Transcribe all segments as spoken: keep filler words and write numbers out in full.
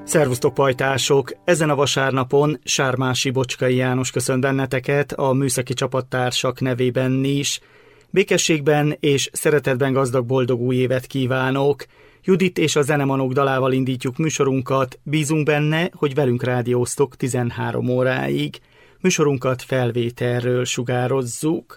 Szervusztok, pajtások! Ezen a vasárnapon Sármási Bocskai János köszönt benneteket a műszaki csapattársak nevében is. Békességben és szeretetben gazdag boldog új évet kívánok! Judit és a Zenemanók dalával indítjuk műsorunkat, bízunk benne, hogy velünk rádióztok tizenhárom óráig. Műsorunkat felvételről sugározzuk.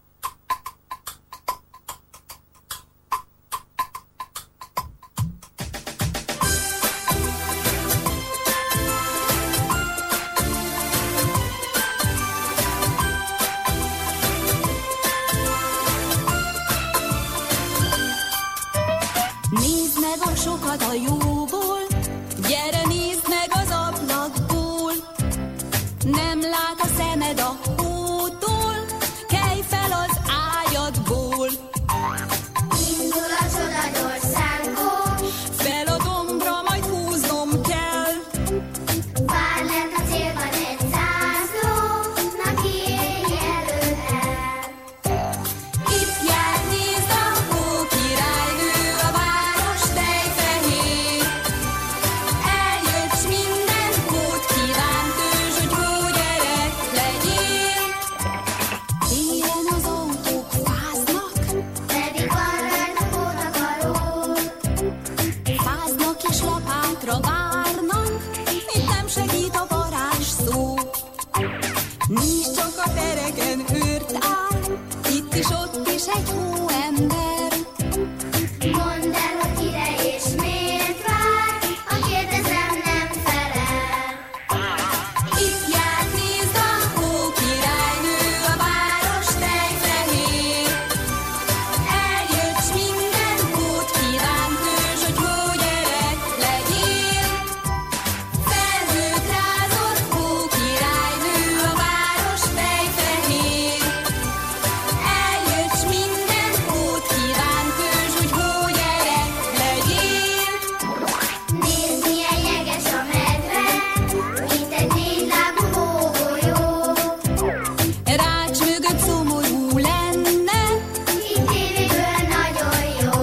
A jóból, gyere nézd meg az ablakból, nem lát a szemed a hótól, kelj fel az ágyadból. Indul a csoda gyorszánkó, fel a dombra majd húznom kell. vár lent a célban egy zászló, na kiélj előre. Itt jár, nézd a hókirálynő, a város tejfehér. Eljött s minden hót kívánt ős, hogy hógyerek legyél. Télen az autók fáznak, Pedig van rajta pótakaró, fáznak és lapátra várnak, itt nem segít a varázs szó. Nincs csak a tereken őrt áll, itt is ott is egy hóember. mondd el, hogy kire és miért vár, a kérdezem nem felel. Itt jár, nézd a hókirálynő, a város tejfehér. Eljött s minden hót kívánt ős, hogy hógyerek legyél. Felhőt rázott hókirálynő, a város tejfehér. Eljött s minden hót kívánt ős, hogy hógyerek legyél. Nézd, milyen jeges a medve, mint egy négylábú hógolyó. Rács mögött szomorú lenne, Itt tévéből nagyon jó.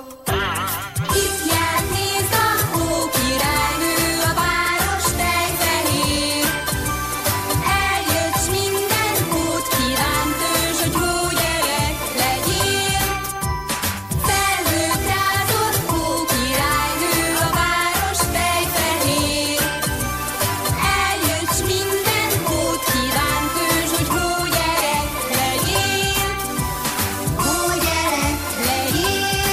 itt jár, nézd a hókirálynő, a város tejfehér. Eljött s minden hót kívánt ős, hogy hógyerek legyél. Felhőt rázott hókirálynő, a város tejfehér. Eljött s minden hót kívánt ős, hogy hógyerek legyél. Hógyerek Legyél,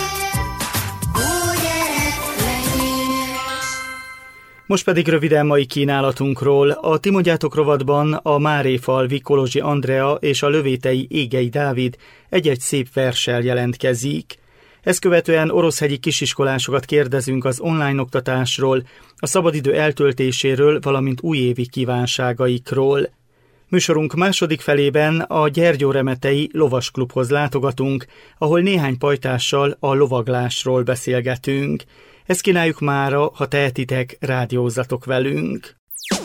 hógyerek legyél. Most pedig röviden mai kínálatunkról. A Ti mondjátok rovatban a Márépalvi Kolozsi Andrea és a lövétei Égei Dávid egy-egy szép verssel jelentkezik. Ezt követően oroszhegyi kisiskolásokat kérdezünk az online oktatásról, a szabadidő eltöltéséről, valamint újévi kívánságaikról. Műsorunk második felében a Gyergyóremetei Lovasklubhoz látogatunk, ahol néhány pajtással a lovaglásról beszélgetünk. Ezt kínáljuk mára, ha tehetitek, rádiózzatok velünk.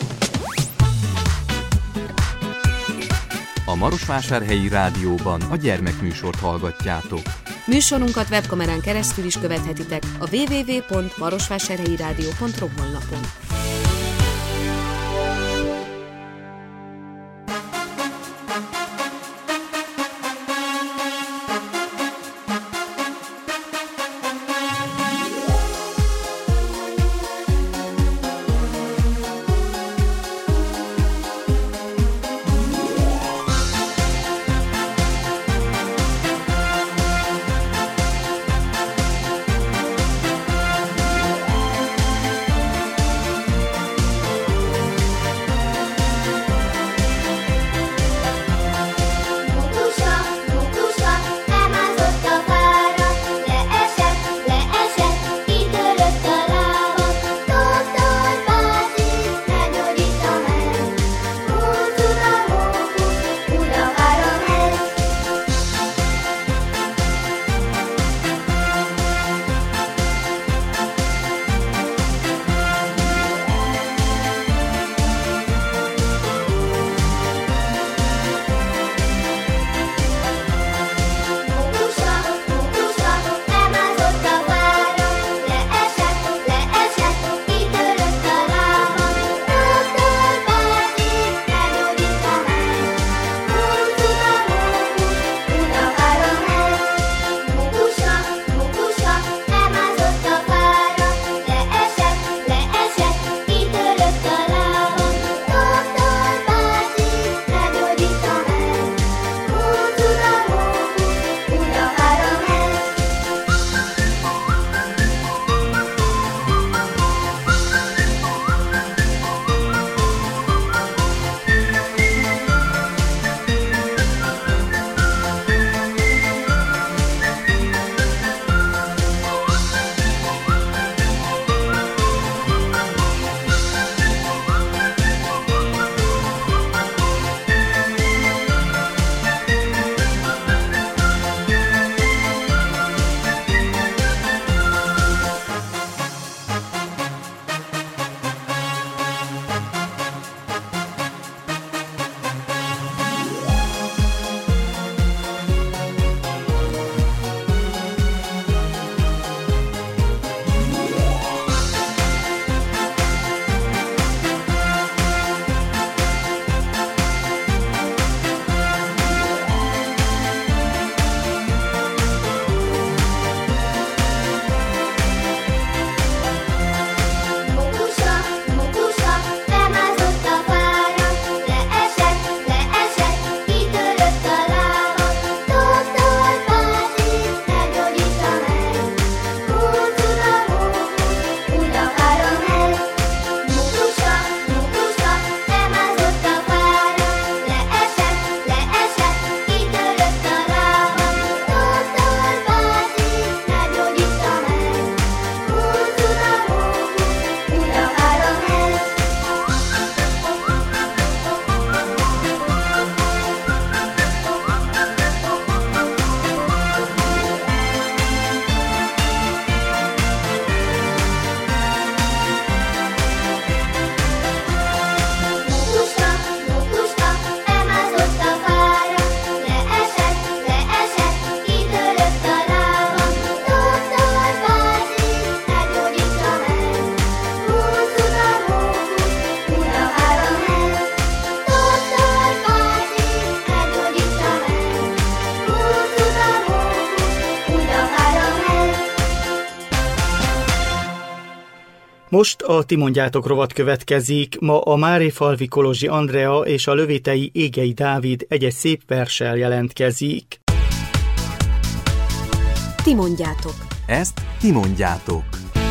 A Marosvásárhelyi Rádióban a gyermekműsort hallgatjátok. Műsorunkat webkamerán keresztül is követhetitek a double-u double-u double-u pont marosvásárhelyi rádió pont ro honlapon. Most a Ti mondjátok rovat következik. Ma a Márépfalvi Kolozsi Andrea és a lövétei Égei Dávid egy-egy szép verssel jelentkezik. Ti mondjátok. Ezt ti mondjátok.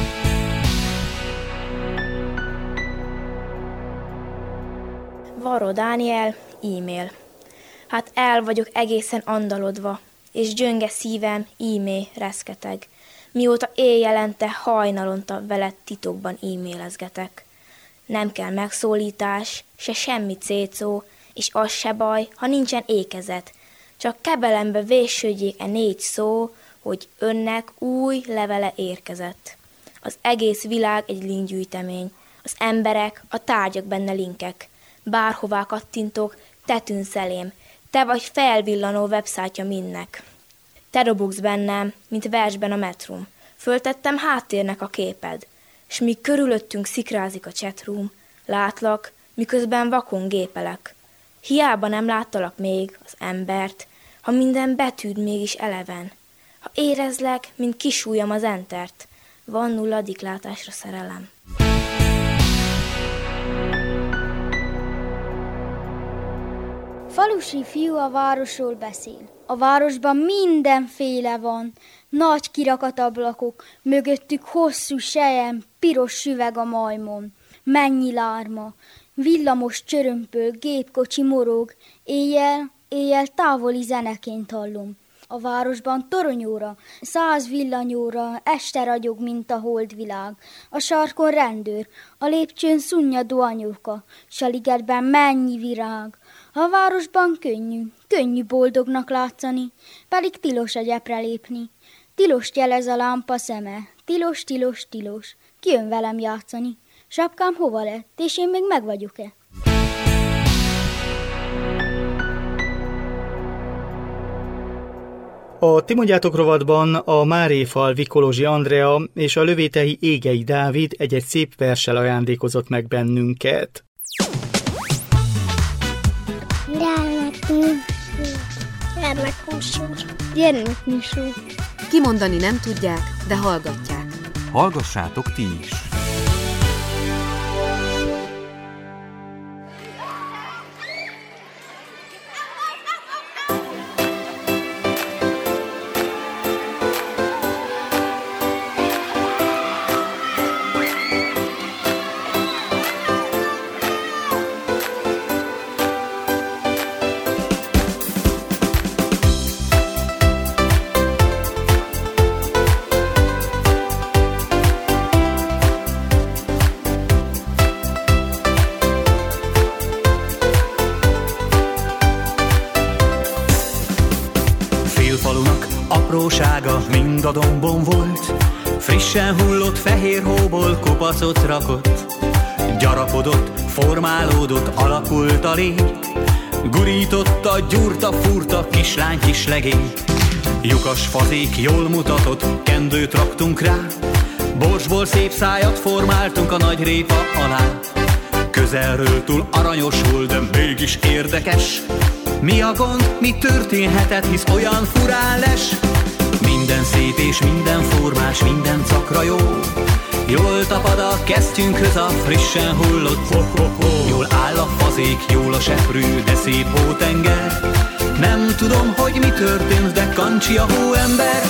Varró Dániel, e-mail. Hát el vagyok egészen andalodva, és gyönge szívem ímé reszketeg, mióta éjjelente hajnalonta veled titokban e-mailezgetek. Nem kell megszólítás, se semmi cécó, és az se baj, ha nincsen ékezet, csak kebelembe vésődjék e négy szó, hogy önnek új levele érkezett. Az egész világ egy linkgyűjtemény, az emberek, a tárgyak benne linkek. Bárhová kattintok, te tűnsz elém, te vagy felvillanó websájtja mindnek. Te robogsz bennem, mint versben a metrum. Föltettem háttérnek a képed, s míg körülöttünk szikrázik a chatroom, látlak, miközben vakon gépelek. Hiába nem láttalak még az embert, ha minden betűd mégis eleven. Ha érezlek, mint kisújjam az entert, van nulladik látásra szerelem. Falusi fiú a városról beszél. A városban mindenféle van. Nagy kirakattablakok, mögöttük hosszú sejem, piros süveg a majmon. Mennyi lárma, villamos csörömpöl, gépkocsi morog, éjjel, éjjel távoli zeneként hallom. A városban toronyóra, száz villanyóra, este ragyog, mint a holdvilág. A sarkon rendőr, a lépcsőn szunnyadó anyuka, s a ligetben mennyi virág. A városban könnyű, könnyű boldognak látszani, pedig tilos a gyepre lépni. Tilos jelez a lámpa szeme, tilos, tilos, tilos, ki jön velem játszani. Sapkám hova lett, és én még meg vagyok-e? A Ti mondjátok rovatban a Márépfalvi Kolozsi Andrea és a lövétei Égei Dávid egy-egy szép verssel ajándékozott meg bennünket. Gyermekműsor. Gyermekműsor. Kimondani nem tudják, de hallgatják. Hallgassátok ti is! Aprósága mind a dombon volt, frissen hullott fehér hóból kupacot rakott. Gyarapodott, formálódott, alakult a lég, gurította, gyúrta, fúrta kislány kislegény. Lyukas fazék jól mutatott, kendőt raktunk rá, borsból szép szájat formáltunk a nagy répa alá. Közelről túl aranyos volt, de mégis érdekes. Mi a gond, mi történhetett, hisz olyan furán les. Minden szép és minden formás, minden cakra jó. Jól tapad a kesztyünkhöz a frissen hullott ho-ho-ho. Jól áll a fazék, jól a seprű, de szép hótenger. Nem tudom, hogy mi történt, de kancsi a hóember.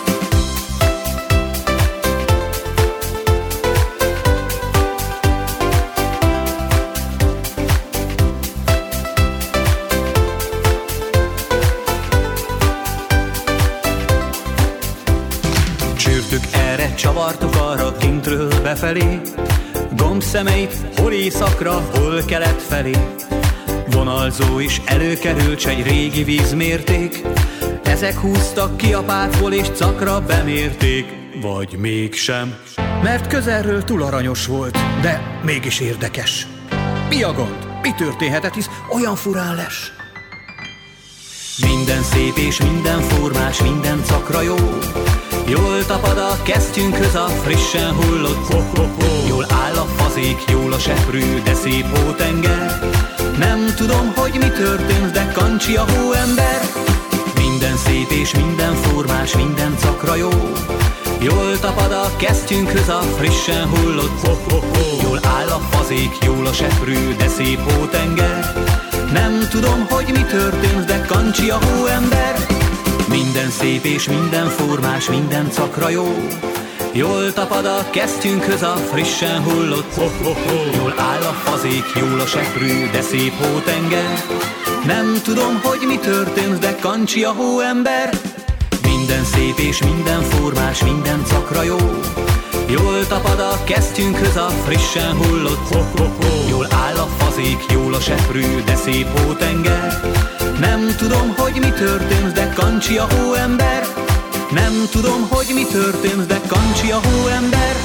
Csavartuk arra kintről befelé, gombszemeit hol északra, hol kelet felé. Vonalzó is előkerült, s egy régi vízmérték. Ezek húztak ki a pártból és cakra bemérték. Vagy mégsem, mert közelről túl aranyos volt, de mégis érdekes. Mi a gond? Mi történhetett, hisz olyan furán les? Minden szép és minden formás, minden cakra jó. Jól tapad a kesztyünkhöz a frissen hullott ho-ho-ho. Jól áll a fazék, jól a seprű, de szép hótenger. Nem tudom, hogy mi történt, de kancsi a hóember. Minden szép és minden formás, minden cakra jó. Jól tapad a kesztyünkhöz a frissen hullott ho-ho-ho. Jól áll a fazék, jól a seprű, de szép hótenger. Nem tudom, hogy mi történt, de kancsi a hóember. Minden szép és minden formás, minden cakra jó. Jól tapad a kesztyünkhöz a frissen hullott ho-ho-ho. Jól áll a fazék, jól a seprű, de szép hótenger. Nem tudom, hogy mi történt, de kancsi a hóember. Minden szép és minden formás, minden cakra jó. Jól tapad a kesztyünkhöz a frissen hullott ho-ho-ho. Jól áll a fazék, jól a seprű, de szép hótenger. Nem tudom, hogy mi történt, de kancsi a hóember. Nem tudom, hogy mi történt, de kancsi a hóember.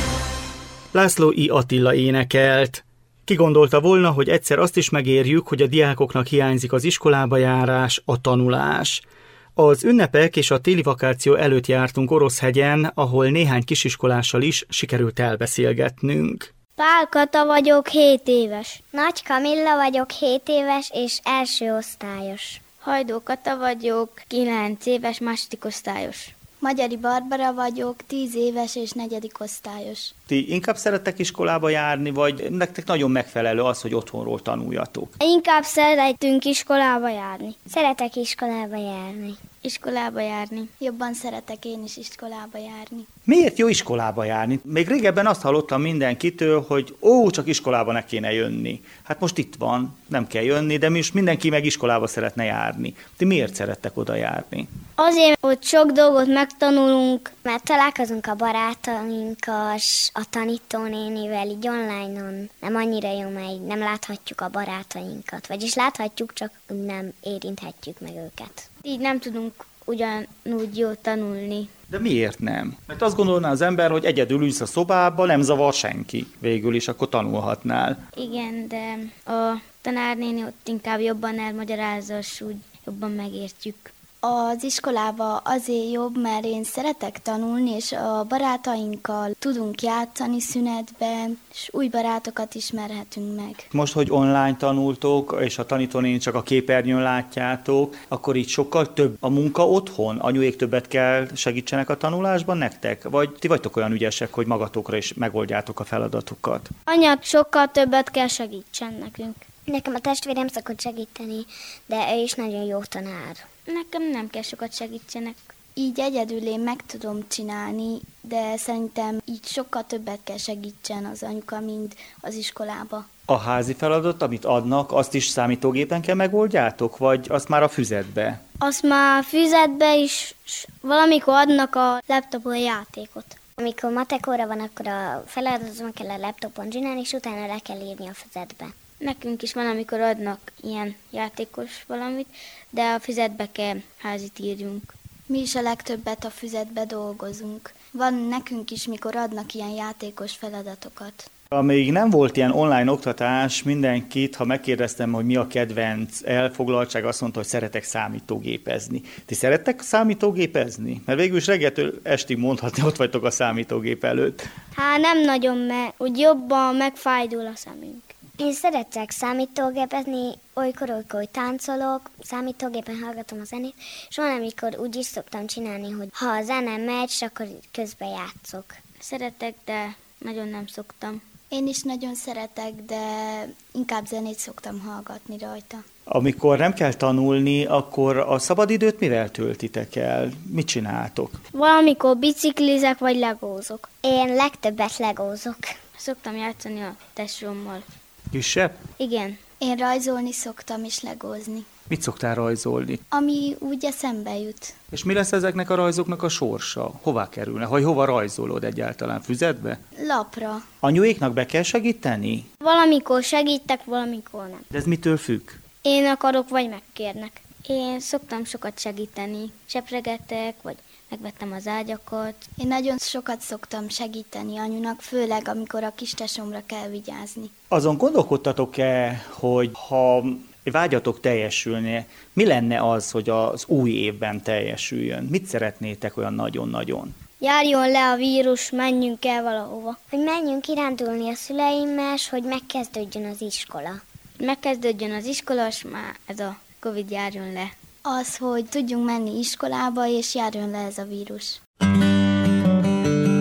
László I. Attila énekelt. Ki gondolta volna, hogy egyszer azt is megérjük, hogy a diákoknak hiányzik az iskolába járás, a tanulás. Az ünnepek és a téli vakáció előtt jártunk Oroszhegyen, ahol néhány kisiskolással is sikerült elbeszélgetnünk. Pál Kata vagyok, hét éves. Nagy Kamilla vagyok, hét éves és első osztályos. Hajdó Kata vagyok, kilenc éves, második osztályos. Magyari Barbara vagyok, tíz éves és negyedik osztályos. Ti inkább szerettek iskolába járni, vagy nektek nagyon megfelelő az, hogy otthonról tanuljatok? Inkább szeretünk iskolába járni. Szeretek iskolába járni. Iskolába járni. Jobban szeretek én is iskolába járni. Miért jó iskolába járni? Még régebben azt hallottam mindenkitől, hogy ó, csak iskolába ne kéne jönni. Hát most itt van, nem kell jönni, de most mindenki meg iskolába szeretne járni. Ti miért szerettek oda járni? Azért, hogy sok dolgot megtanulunk. Mert találkozunk a barátainkkal, a tanítónénivel, így online-on. Nem annyira jó, mert nem láthatjuk a barátainkat. Vagyis láthatjuk, csak nem érinthetjük meg őket. Így nem tudunk ugyanúgy jól tanulni. De miért nem? Mert azt gondolná az ember, hogy egyedül ülsz a szobába, nem zavar senki. Végül is akkor tanulhatnál. Igen, de a tanárnéni ott inkább jobban elmagyarázza, és úgy jobban megértjük. Az iskolába azért jobb, mert én szeretek tanulni, és a barátainkkal tudunk játszani szünetben, és új barátokat ismerhetünk meg. Most, hogy online tanultok, és a tanítónéni csak a képernyőn látjátok, akkor így sokkal több a munka otthon? Anyuék többet kell segítsenek a tanulásban nektek? Vagy ti vagytok olyan ügyesek, hogy magatokra is megoldjátok a feladatokat? Anya sokkal többet kell segítsen nekünk. Nekem a testvérem szokott segíteni, de ő is nagyon jó tanár. Nekem nem kell sokat segítsenek. Így egyedül én meg tudom csinálni, de szerintem így sokkal többet kell segítsen az anyuka, mint az iskolába. A házi feladat, amit adnak, azt is számítógépen kell megoldjátok, vagy azt már a füzetbe? Azt már a füzetbe is valamikor adnak a laptopon játékot. Amikor matek óra van, akkor a feladatot kell a laptopon csinálni, és utána le kell írni a füzetbe. Nekünk is van, amikor adnak ilyen játékos valamit, de a füzetbe kell házit írjunk. Mi is a legtöbbet a füzetbe dolgozunk. Van nekünk is, mikor adnak ilyen játékos feladatokat. Amíg nem volt ilyen online oktatás, mindenkit, ha megkérdeztem, hogy mi a kedvenc elfoglaltság, azt mondta, hogy szeretek számítógépezni. Ti szerettek számítógépezni? Mert végül is reggeltől estig mondhatni, ott vagytok a számítógép előtt. Hát nem nagyon, mert úgy jobban megfájdul a szemünk. Én szeretek számítógépezni, olykor-olykor táncolok, számítógépen hallgatom a zenét, és van, amikor úgy is szoktam csinálni, hogy ha a zene megy, akkor közben játszok. Szeretek, de nagyon nem szoktam. Én is nagyon szeretek, de inkább zenét szoktam hallgatni rajta. Amikor nem kell tanulni, akkor a szabadidőt mivel töltitek el? Mit csináltok? Valamikor biciklizek, vagy legózok. Én legtöbbet legózok. Szoktam játszani a tesómmal. Kisebb? Igen. Én rajzolni szoktam és legózni. Mit szoktál rajzolni? Ami úgy eszembe jut. És mi lesz ezeknek a rajzoknak a sorsa? Hová kerülne? Vagy hova rajzolod egyáltalán? Füzetbe? Lapra. Anyuéknak be kell segíteni? Valamikor segítek, valamikor nem. De ez mitől függ? Én akarok, vagy megkérnek. Én szoktam sokat segíteni. Sepregetek, vagy megvettem az ágyakat. Én nagyon sokat szoktam segíteni anyunak, főleg amikor a kistesomra kell vigyázni. Azon gondolkodtatok-e, hogy ha vágyatok teljesülni, mi lenne az, hogy az új évben teljesüljön? Mit szeretnétek olyan nagyon-nagyon? Járjon le a vírus, menjünk el valahova. Hogy menjünk kirándulni a szüleimmel, hogy megkezdődjön az iskola. Megkezdődjön az iskola, és már ez a Covid járjon le. Az, hogy tudjunk menni iskolába, és járjon le ez a vírus.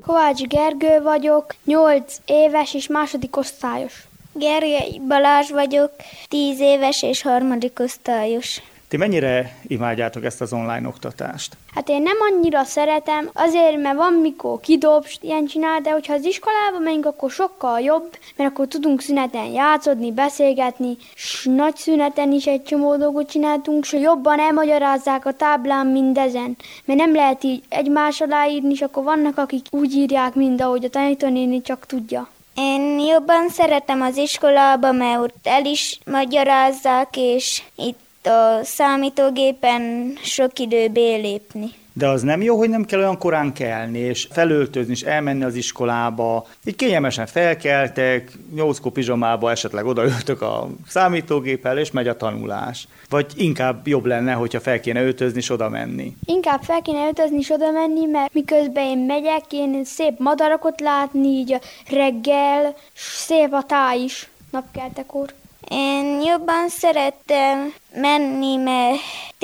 Kovács Gergő vagyok, nyolc éves és második osztályos. Gergely Balázs vagyok, tíz éves és harmadik osztályos. Ti mennyire imádjátok ezt az online oktatást? Hát én nem annyira szeretem, azért, mert van mikor kidobsz, ilyen csinál, de hogyha az iskolába megyünk, akkor sokkal jobb, mert akkor tudunk szüneten játszodni, beszélgetni, s nagy szüneten is egy csomó dolgot csináltunk, s jobban elmagyarázzák a táblán mindezen, mert nem lehet így egymás alá írni, és akkor vannak, akik úgy írják, mint ahogy a tanítónéni csak tudja. Én jobban szeretem az iskolába, mert ott el is magyarázzák, és itt a számítógépen sok idő bélépni. De az nem jó, hogy nem kell olyan korán kelni, és felöltözni, és elmenni az iskolába. Így kényelmesen felkeltek, nyolckor pizsomába esetleg odaöltök a számítógép el, és megy a tanulás. Vagy inkább jobb lenne, hogyha fel kéne öltözni, és oda menni. Inkább fel kéne öltözni, és oda menni, mert miközben én megyek, én szép madarakot látni, így a reggel, szép a táj is napkeltekor. Én jobban szerettem menni, mert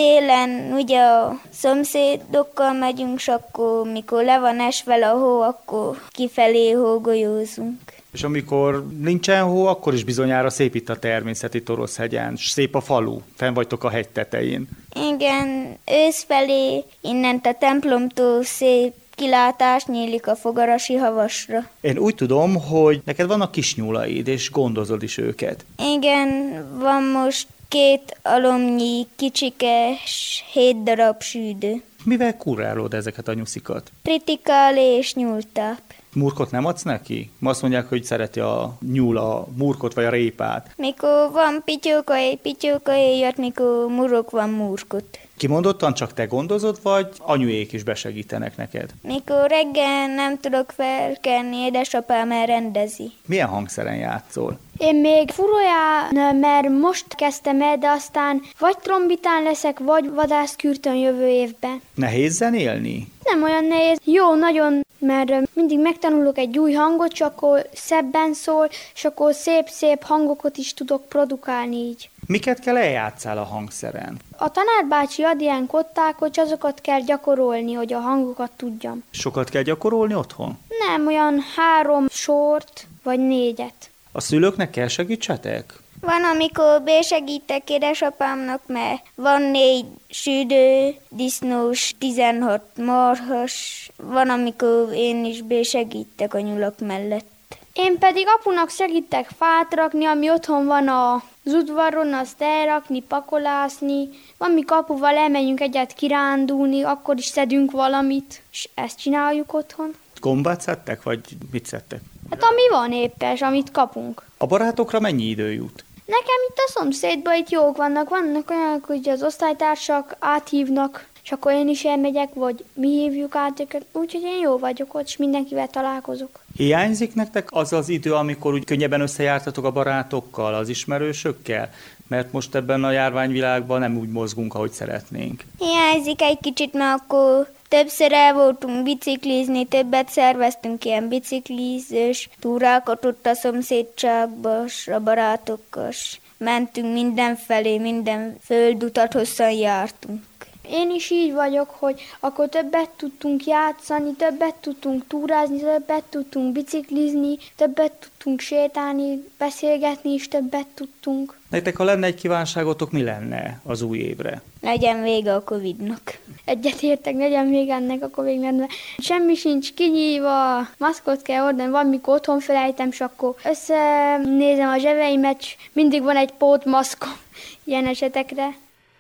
télen ugye a szomszédokkal megyünk, és akkor mikor le van esve a hó, akkor kifelé hógolyózunk. És amikor nincsen hó, akkor is bizonyára szép itt a természeti Toroszhegyen, s szép a falu, fenn vagytok a hegy tetején. Igen, őszfelé, innent a templomtól szép kilátás nyílik a Fogarasi havasra. Én úgy tudom, hogy neked vannak kisnyúlaid, és gondozod is őket. Igen, van most két alomnyi kicsikes, hét darab sűdő. Mivel kurálod ezeket a nyuszikat? Tritikálé és nyúltáp. Murkot nem adsz neki? Azt mondják, hogy szereti a nyúl a murkot vagy a répát. Mikor van pityókaé, pityókaé jött, mikor murok van murkot. Kimondottan csak te gondozod, vagy anyuék is besegítenek neked? Mikor reggel nem tudok felkelni, édesapám elrendezi. Milyen hangszeren játszol? Én még furóján, mert most kezdtem el, de aztán vagy trombitán leszek, vagy vadászkürtön jövő évben. Nehéz zenélni? Nem olyan nehéz. Jó, nagyon, mert mindig megtanulok egy új hangot, csak akkor szebben szól, és akkor szép-szép hangokat is tudok produkálni így. Miket kell eljátszál a hangszeren? A tanárbácsi ad ilyen kottákat, és azokat kell gyakorolni, hogy a hangokat tudjam. Sokat kell gyakorolni otthon? Nem, olyan három sort, vagy négyet. A szülőknek kell segítsetek? Van, amikor besegítek édesapámnak, mert van négy südő, disznós, tizenhat marhas. Van, amikor én is besegítek a nyulak mellett. Én pedig apunak segítek fát rakni, ami otthon van az udvaron, azt elrakni, pakolászni. Van, mikor apuval elmegyünk egyet kirándulni, akkor is szedünk valamit, és ezt csináljuk otthon. Gombát szedtek, vagy mit szedtek? Hát ami van éppen, amit kapunk. A barátokra mennyi idő jut? Nekem itt a szomszédban itt jók vannak. Vannak olyanok, hogy az osztálytársak áthívnak, és akkor én is elmegyek, vagy mi hívjuk át őket. Úgyhogy én jó vagyok ott, és mindenkivel találkozok. Hiányzik nektek az az idő, amikor úgy könnyebben összejártatok a barátokkal, az ismerősökkel? Mert most ebben a járványvilágban nem úgy mozgunk, ahogy szeretnénk. Hiányzik egy kicsit, mert akkor többször el voltunk biciklizni, többet szerveztünk ilyen biciklizős túrákat ott a szomszédságban, a barátokkal. Mentünk mindenfelé, minden földutat hosszan jártunk. Én is így vagyok, hogy akkor többet tudtunk játszani, többet tudtunk túrázni, többet tudtunk biciklizni, többet tudtunk sétálni, beszélgetni is többet tudtunk. Nektek, ha lenne egy kívánságotok, mi lenne az új évre? Legyen vége a Covidnak. Egyetértek, legyen vége ennek a Covidnak, mert semmi sincs kinyívva, maszkot kell ordani, van, mikor otthon felejtem, és akkor összenézem a zsebeimet, mindig van egy pótmaszkom ilyen esetekre.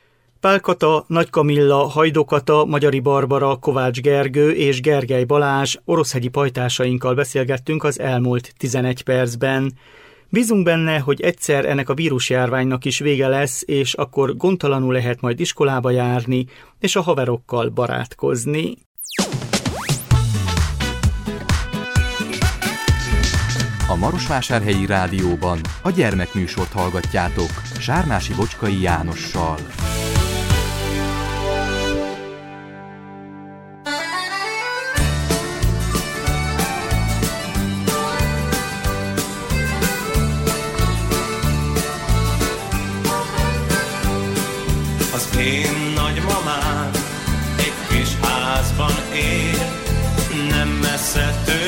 Pál Kata, Nagy Kamilla, Hajdó Kata, Magyari Barbara, Kovács Gergő és Gergely Balázs oroszhegyi pajtásainkkal beszélgettünk az elmúlt tizenegy percben. Bízunk benne, hogy egyszer ennek a vírusjárványnak is vége lesz, és akkor gondtalanul lehet majd iskolába járni, és a haverokkal barátkozni. A Marosvásárhelyi Rádióban a gyermekműsort hallgatjátok Sármási Bocskai Jánossal. Én nagymamám egy kis házban él, nem messze tőle.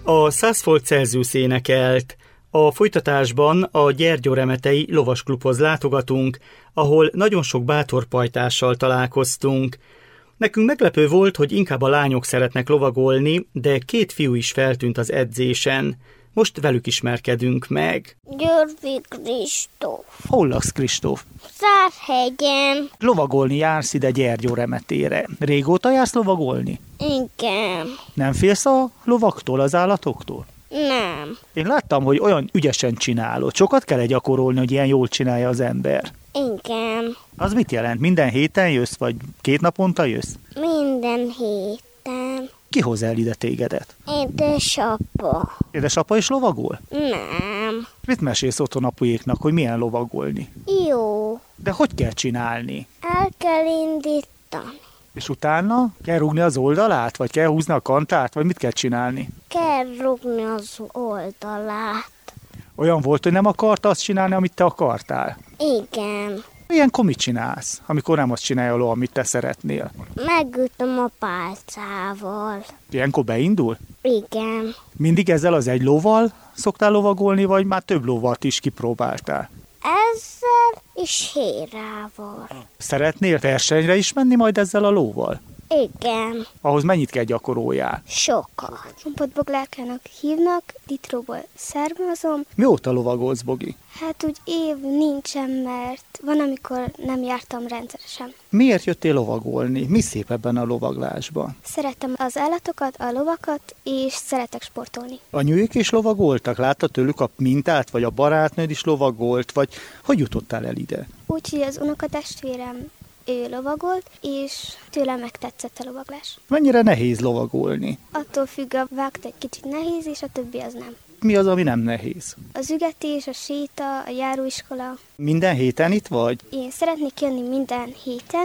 A száz folt Celsius énekelt. A folytatásban a Gyergyóremetei lovasklubhoz látogatunk, ahol nagyon sok bátor pajtással találkoztunk. Nekünk meglepő volt, hogy inkább a lányok szeretnek lovagolni, de két fiú is feltűnt az edzésen. Most velük ismerkedünk meg. Györfi Kristóf. Hol laksz, Kristóf? Szárhegyen. Lovagolni jársz ide Gyergyóremetére. Régóta jársz lovagolni? Igen. Nem félsz a lovaktól, az állatoktól? Nem. Én láttam, hogy olyan ügyesen csinálod. Sokat kell gyakorolni, hogy ilyen jól csinálja az ember. Igen. Az mit jelent? Minden héten jössz, vagy két naponta jössz? Minden héten. Ki hoz el ide tégedet? Édesapa. Édesapa is lovagol? Nem. Mit mesélsz otthon apujéknak, hogy milyen lovagolni? Jó. De hogy kell csinálni? El kell indítani. És utána kell rúgni az oldalát, vagy kell húzni a kantát, vagy mit kell csinálni? Kell rúgni az oldalát. Olyan volt, hogy nem akarta azt csinálni, amit te akartál? Igen. Ilyenkor mit csinálsz, amikor nem azt csinálja a ló, amit te szeretnél? Megütöm a pálcával. Ilyenkor beindul? Igen. Mindig ezzel az egy lóval szoktál lovagolni, vagy már több lóvat is kipróbáltál? Ezzel és hérával. Szeretnél versenyre is menni majd ezzel a lóval? Igen. Ahhoz mennyit kell gyakoroljál? Sokat. Csompotboglárkának hívnak, Ditróból származom. Mióta lovagolsz, Bogi? Hát úgy év nincsen, mert van, amikor nem jártam rendszeresen. Miért jöttél lovagolni? Mi szép ebben a lovaglásban? Szeretem az állatokat, a lovakat, és szeretek sportolni. A nyűjök is lovagoltak? Láttad tőlük a mintát, vagy a barátnőd is lovagolt, vagy hogy jutottál el ide? Úgyhogy az unokatestvérem ő lovagolt, és tőle megtetszett a lovaglás. Mennyire nehéz lovagolni? Attól függ, a vágt egy kicsit nehéz, és a többi az nem. Mi az, ami nem nehéz? Az ügetés, a séta, a járóiskola. Minden héten itt vagy? Én szeretnék jönni minden héten,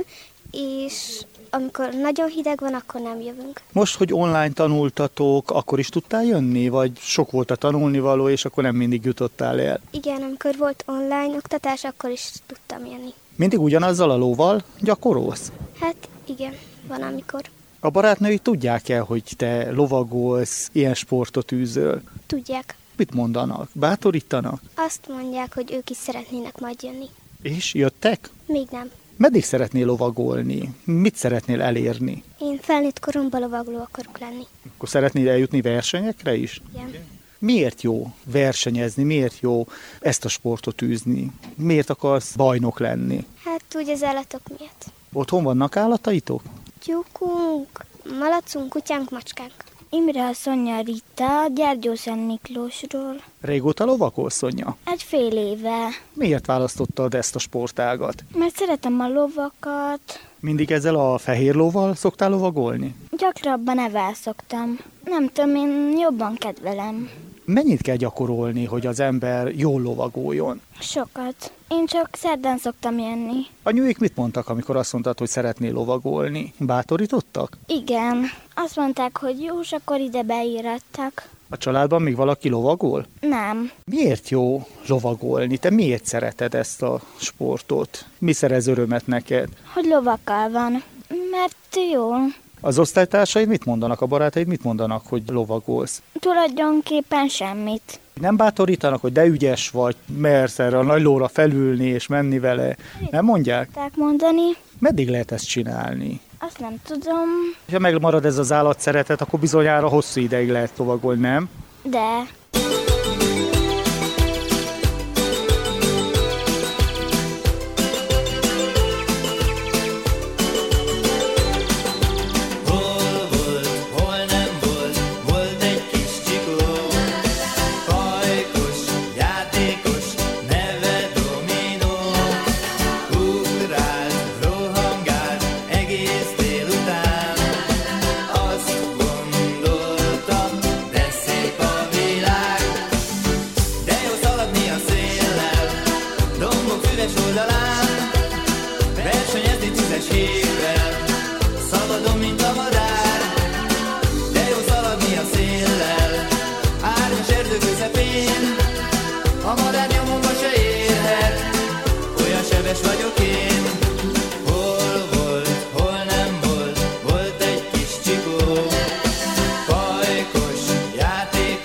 és amikor nagyon hideg van, akkor nem jövünk. Most, hogy online tanultatok, akkor is tudtál jönni, vagy sok volt a tanulnivaló, és akkor nem mindig jutottál el? Igen, amikor volt online oktatás, akkor is tudtam jönni. Mindig ugyanazzal a lóval gyakorolsz? Hát igen, van amikor. A barátnői tudják el, hogy te lovagolsz, ilyen sportot űzöl? Tudják. Mit mondanak? Bátorítanak? Azt mondják, hogy ők is szeretnének majd jönni. És jöttek? Még nem. Meddig szeretnél lovagolni? Mit szeretnél elérni? Én felnőtt koromban lovagló akarok lenni. Akkor szeretnél eljutni versenyekre is? Igen. Miért jó versenyezni? Miért jó ezt a sportot űzni? Miért akarsz bajnok lenni? Hát úgy az állatok miatt. Otthon vannak állataitok? Tyúkunk, malacunk, kutyánk, macskánk. Imre Szonya Rita, Gyergyószent Miklósról. Régóta lovagolsz, Szonya? Egy fél éve. Miért választottad ezt a sportágat? Mert szeretem a lovakat. Mindig ezzel a fehér lóval szoktál lovagolni? Gyakrabban evel szoktam. Nem tudom, én jobban kedvelem. Mennyit kell gyakorolni, hogy az ember jól lovagoljon? Sokat. Én csak szerdán szoktam jönni. A nyűjék mit mondtak, amikor azt mondtad, hogy szeretnél lovagolni? Bátorítottak? Igen. Azt mondták, hogy jó, és akkor ide beírattak. A családban még valaki lovagol? Nem. Miért jó lovagolni? Te miért szereted ezt a sportot? Mi szerez örömet neked? Hogy lovakkal van. Mert jó. Az osztálytársaid mit mondanak, a barátaid mit mondanak, hogy lovagolsz? Tulajdonképpen semmit. Nem bátorítanak, hogy de ügyes vagy, mersz erre a nagy lóra felülni és menni vele? Nem mondják? Tudták mondani. Meddig lehet ezt csinálni? Azt nem tudom. Ha megmarad ez az állatszeretet, akkor bizonyára hosszú ideig lehet lovagolni, nem? De... Játékos,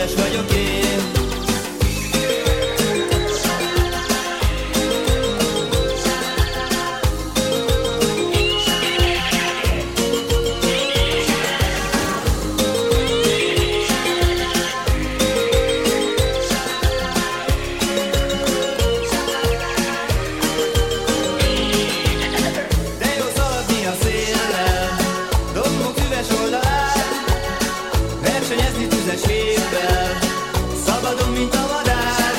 sebes vagyok én. Szabadon, mint a madár,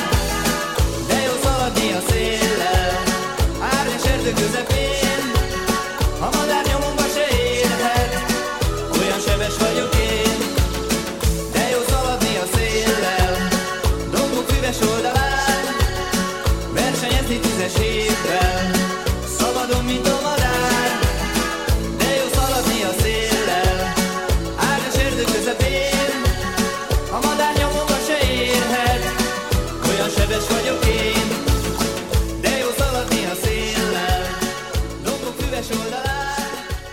de jó szaladni a széllel, árnyas erdő közepén, a madár nyomomba se érhet, olyan sebes vagyok én. De jó szaladni a széllel, dombok füves oldalán, versenyezni tízes évvel, szabadon, mint a madár, de jó szaladni a széllel, árnyas erdő közepén, a madár nyomomba se érhet, olyan sebes vagyok én. De jó szaladni a széllel, dombok füves oldalán.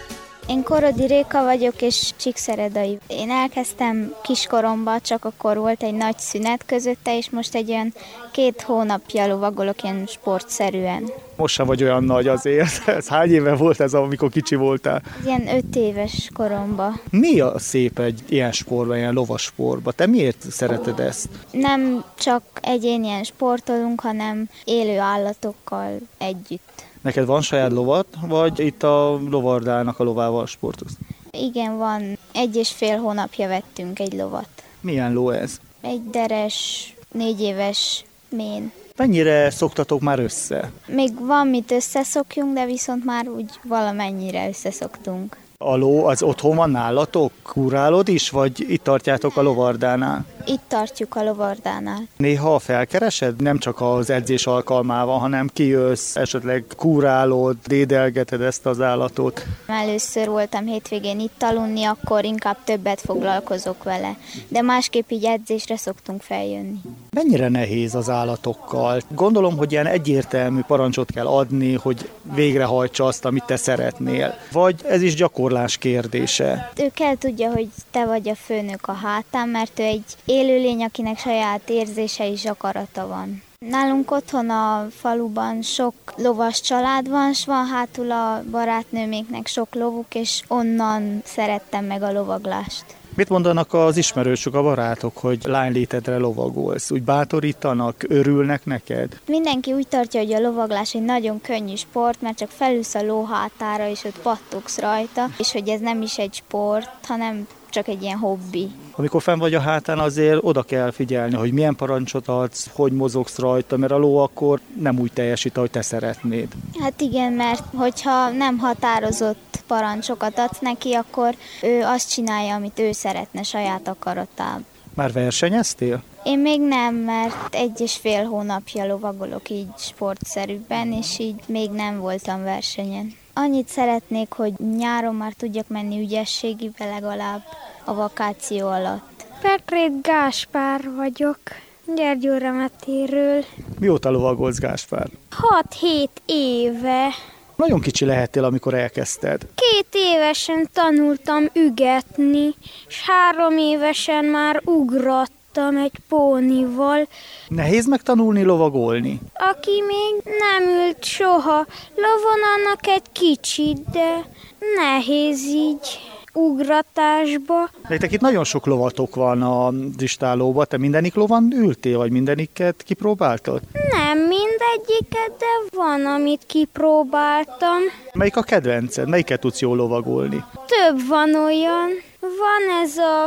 Én Korodi Réka vagyok, és csíkszeredai. Én elkezdtem kiskoromban, csak akkor volt egy nagy szünet közötte, és most egy olyan két hónapja lovagolok ilyen sportszerűen. Most sem vagy olyan nagy azért. Ez hány éve volt ez, amikor kicsi voltál? Ilyen öt éves koromban. Mi a szép egy ilyen sportban, ilyen lovasportban? Te miért szereted ezt? Nem csak egyénien sportolunk, hanem élő állatokkal együtt. Neked van saját lovat, vagy itt a lovardának a lovával sportolsz? Igen, van. Egy és fél hónapja vettünk egy lovat. Milyen ló ez? Egy deres, négy éves mén. Mennyire szoktatok már össze? Még van mit összeszokjunk, de viszont már úgy valamennyire összeszoktunk. A ló az otthon van nálatok? Kurálod is, vagy itt tartjátok a lovardánál? Itt tartjuk a lovardánál. Néha felkeresed, nem csak az edzés alkalmával, hanem kijössz, esetleg kurálod, dédelgeted ezt az állatot. Először voltam hétvégén itt aludni, akkor inkább többet foglalkozok vele, de másképp így edzésre szoktunk feljönni. Mennyire nehéz az állatokkal? Gondolom, hogy ilyen egyértelmű parancsot kell adni, hogy végrehajtsa azt, amit te szeretnél. Vagy ez is gyakorlás kérdése? Ő kell tudja, hogy te vagy a főnök a hátán, mert ő egy élőlény, akinek saját érzése és akarata van. Nálunk otthon a faluban sok lovas család van, s van hátul a barátnőméknek sok lovuk, és onnan szerettem meg a lovaglást. Mit mondanak az ismerősök, a barátok, hogy lánylétedre lovagolsz? Úgy bátorítanak, örülnek neked? Mindenki úgy tartja, hogy a lovaglás egy nagyon könnyű sport, mert csak felülsz a ló hátára, és ott pattogsz rajta, és hogy ez nem is egy sport, hanem csak egy ilyen hobbi. Amikor fenn vagy a hátán, azért oda kell figyelni, hogy milyen parancsot adsz, hogy mozogsz rajta, mert a ló akkor nem úgy teljesít, ahogy te szeretnéd. Hát igen, mert hogyha nem határozott parancsokat adsz neki, akkor ő azt csinálja, amit ő szeretne saját akaratában. Már versenyeztél? Én még nem, mert egy és fél hónapja lovagolok így sportszerűbben, és így még nem voltam versenyen. Annyit szeretnék, hogy nyáron már tudjak menni ügyességibe legalább a vakáció alatt. Petrét Gáspár vagyok, Gyergyóremetéről. Mióta lovagolsz, Gáspár? hat-hét éve. Nagyon kicsi lehettél, amikor elkezdted. Két évesen tanultam ügetni, és három évesen már ugrattam egy pónival. Nehéz megtanulni lovagolni? Aki még nem ült soha lovon, annak egy kicsit, de nehéz így ugratásba. Nektek itt nagyon sok lovatok van a istálóban. Te mindenik lovon ültél, vagy mindeniket kipróbáltad? Nem mindegyiket, de van, amit kipróbáltam. Melyik a kedvenced? Melyiket tudsz jól lovagolni? Több van olyan. Van ez a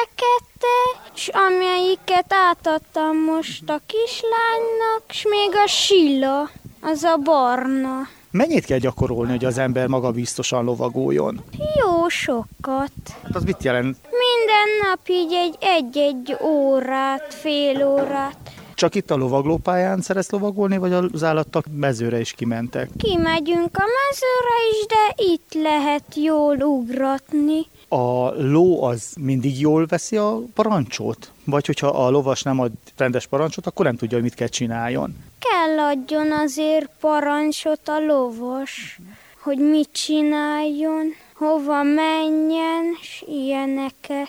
fekete, és amelyiket átadtam most a kislánynak, és még a silla, az a barna. Mennyit kell gyakorolni, hogy az ember magabiztosan lovagoljon? Jó sokat. Hát az mit jelent? Minden nap így egy egy-egy órát, fél órát. Csak itt a lovaglópályán szeretsz lovagolni, vagy az állattak mezőre is kimentek? Kimegyünk a mezőre is, de itt lehet jól ugratni. A ló az mindig jól veszi a parancsot? Vagy hogyha a lovas nem ad rendes parancsot, akkor nem tudja, hogy mit kell csináljon? Kell adjon azért parancsot a lovas, hogy mit csináljon, hova menjen, és ilyeneket.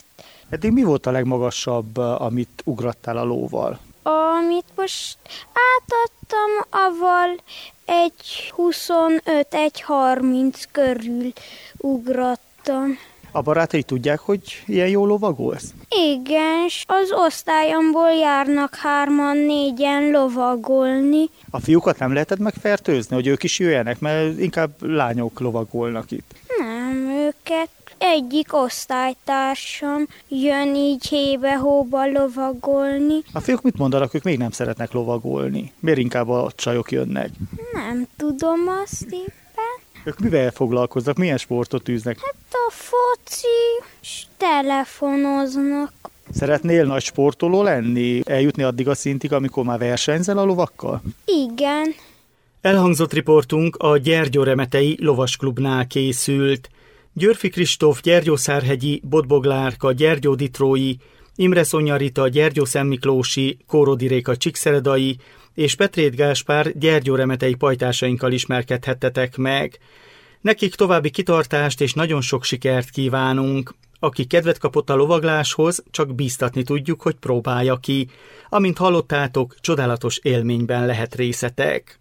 Eddig mi volt a legmagasabb, amit ugrattál a lóval? Amit most átadtam, avval egy huszonöt, egy harminc körül ugrattam. A barátai tudják, hogy ilyen jól lovagolsz? Igen, s az osztályomból járnak hárman, négyen lovagolni. A fiúkat nem lehetett megfertőzni, hogy ők is jöjjenek, mert inkább lányok lovagolnak itt. Nem, őket egyik osztálytársam jön így hébe-hóba lovagolni. A fiúk mit mondanak, ők még nem szeretnek lovagolni? Miért inkább a csajok jönnek? Nem tudom azt éppen. Ők mivel foglalkoznak? Milyen sportot űznek? Hát a foci, s telefonoznak. Szeretnél nagy sportoló lenni? Eljutni addig a szintig, amikor már versenyzel a lovakkal? Igen. Elhangzott riportunk a Gyergyóremetei Lovasklubnál készült. Györfi Kristóf gyergyószárhegyi, Bodboglárka gyergyóditrói, Imre Szonya Rita gyergyószentmiklósi, Kórodi Réka csíkszeredai és Petrét Gáspár gyergyóremetei pajtásainkkal ismerkedhettetek meg. Nekik további kitartást és nagyon sok sikert kívánunk. Aki kedvet kapott a lovagláshoz, csak bíztatni tudjuk, hogy próbálja ki. Amint hallottátok, csodálatos élményben lehet részetek.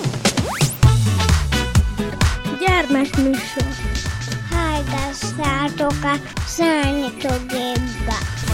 Gyermekműsor. Hallgassátok a szörnyetőgépbe.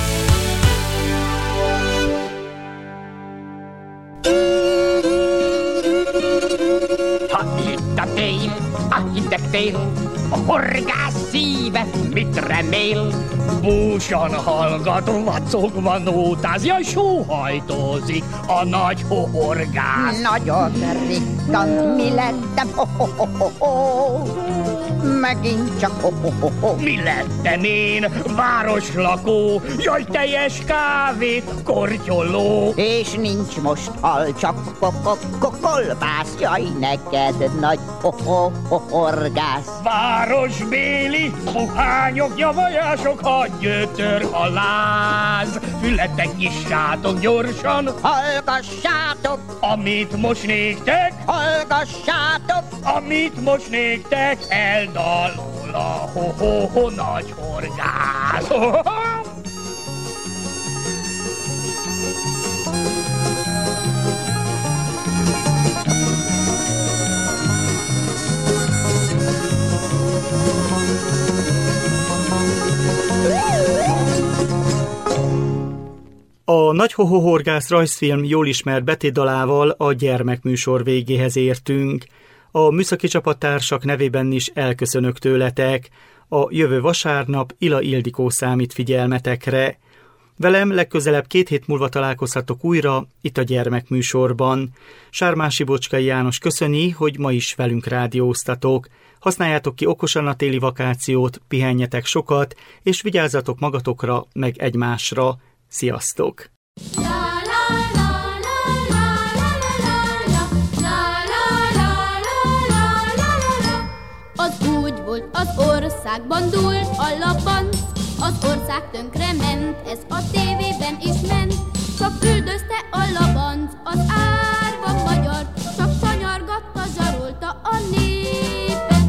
Ha itt a tél, a hideg tél, a horgász szíve mit remél? Búsan hallgat, vacogva nótáz, jaj, sóhajtózik a nagy horgász. Nagyon rikkant, mi lettem, ho-ho-ho-ho-ho, megint csak ho-ho-ho-ho. Mi lettem én, városlakó, jaj, teljes kávét kortyoló. És nincs most hal, csak kolbász, jaj, neked nagy ho-ho-ho-horgász. Városbéli puhányok, javajások, ha gyötör a láz. Fületek nyissátok gyorsan, hallgassátok, amit most néktek, hallgassátok, amit most néktek, eldalul a ho-ho-ho nagy horgász. A Nagy Hohohorgász rajzfilm jól ismert betétdalával a gyermekműsor végéhez értünk. A műszaki csapattársak nevében is elköszönök tőletek. A jövő vasárnap Ila Ildikó számít figyelmetekre. Velem legközelebb két hét múlva találkozhatok újra, itt a gyermekműsorban. Sármási Bocskai János köszöni, hogy ma is velünk rádióztatok. Használjátok ki okosan a téli vakációt, pihenjetek sokat, és vigyázzatok magatokra, meg egymásra. Sziasztok! Az úgy volt, az országban dúlt a labanc, az ország tönkre ment, ez a tévében is ment. Csak üldözte a labanc az árva magyar, csak sanyargatta, zsarolta a népet.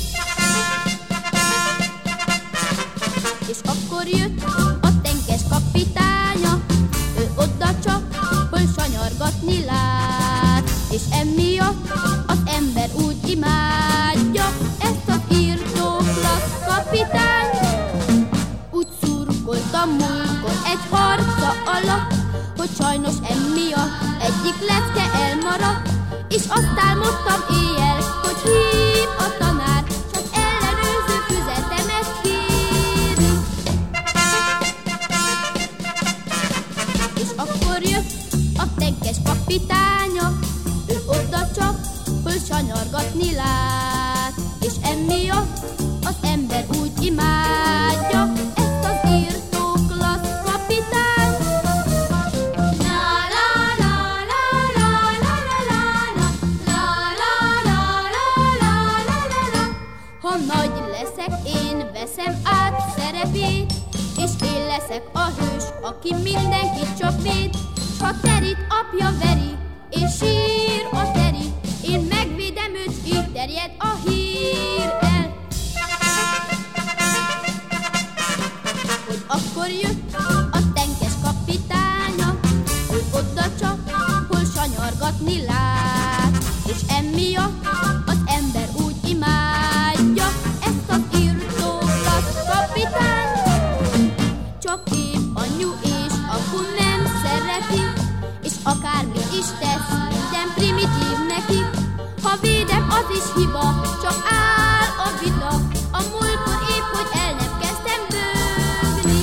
És akkor jött a tenkes kapitánya, ő oda csak, hogy sanyargatni lát. És emiatt az ember úgy imádja ezt az írtóklat kapitányt. Úgy szurkoltam múlkor egy harca alatt, hogy sajnos emiatt egyik lecke elmaradt. És azt álmodtam éjjel, hogy hív a tanár, csak ellenőrző füzetemet kéri. És akkor jött a tenkes kapitánya, ő oda csak, hogy sanyargatni lát. És emiatt az ember úgy imádja ezt az írtóklat kapitányt. Ha nagy leszek, én veszem át szerepét, és én leszek a hős, aki mindenkit csak véd. S ha Terit apja veri, és sír a Teri, én megvédem őt, így terjed a hír el. Hogy akkor Akkor jött a tenkes kapitánya, hol oda csap, hol sanyargatni lát, és emiatt az ember úgy imádja ezt az írtó klassz kapitányt. Csak épp anyu és apu nem szereti, és akármi is tesz, minden primitív neki. Ha védem, az is hiba, csak áll a vita, a múltkor épp, hogy el nem kezdtem bőgni.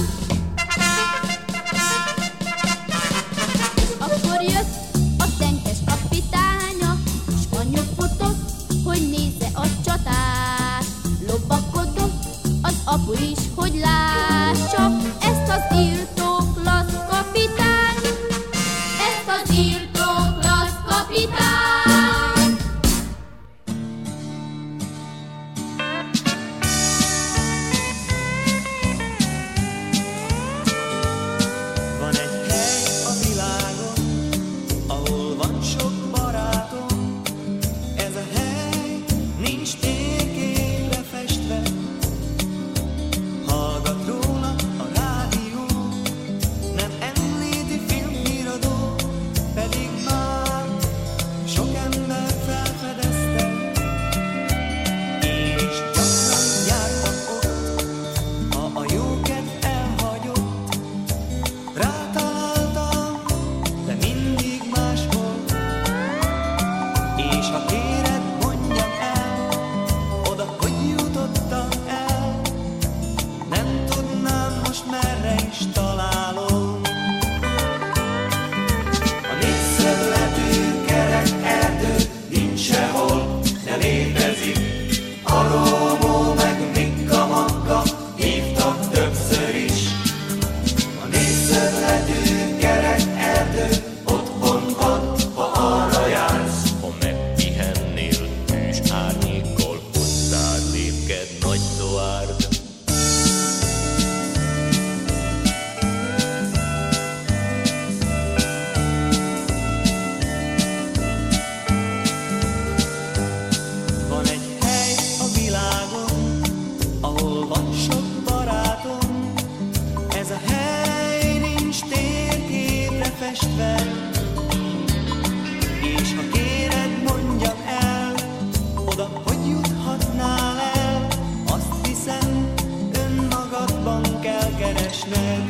Akkor jött a tenkes kapitánya, s anyu futott, hogy nézze a csatát. Lopakodott az apu is, hogy lássa ezt az írtó klassz kapitányt, ezt az írtó klassz kapitányt. Van egy hely a világon, ahol van sok barátom. Ez a hely nincs térképre festve. Hallgat róla a rádió, nem említi filmhíradó, pedig már sok ember felfedezte. Én is gyakran jártam ott, ha a jókedv elhagyott. Rátaláltam, de mindig máshol. És ha kéred, mondjam el, oda hogy jutottam el. Nem tudnám most merre is találom. A négyszögletű kerek erdő nincs sehol, de létezik. A Rómó meg Mikka Magga hívtak többször is. A négyszögletű kerek erdő otthon van, ha arra jársz. Ha megpihennél tűz árnyékkal, hozzád lépked nagy szovárd. Van egy hely a világon, ahol van sok barátom. Ez a hely nincs térképre festve. És ha kéred, mondjam el, oda hogy juthatnál el. Azt hiszem, önmagadban kell keresned.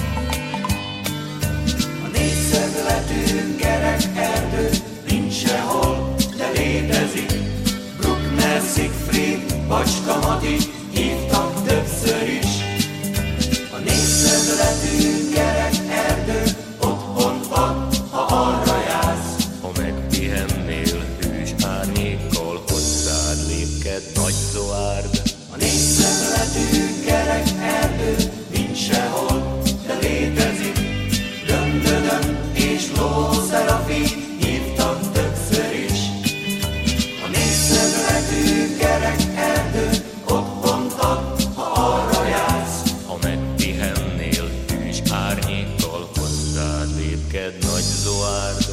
A négyszögletű kerek erdő nincs sehol, de létezik. Bruckner, Siegfried, Bacska Mati hívtak többször is. A négyszögletű kerek erdő otthon van, ha arra jársz. Ha megpihennél hűs árnyékkal, hozzád lépked nagy szovárd. A négyszögletű kerek erdő nincs sehol, de létezik. Döndödön és Lószerafin hívtak többször is. A négyszögletű kerek erdő otthon van, ha arra jársz. Ha megpihennél hűs árnyékkal, hozzád lépked nagy szovárd.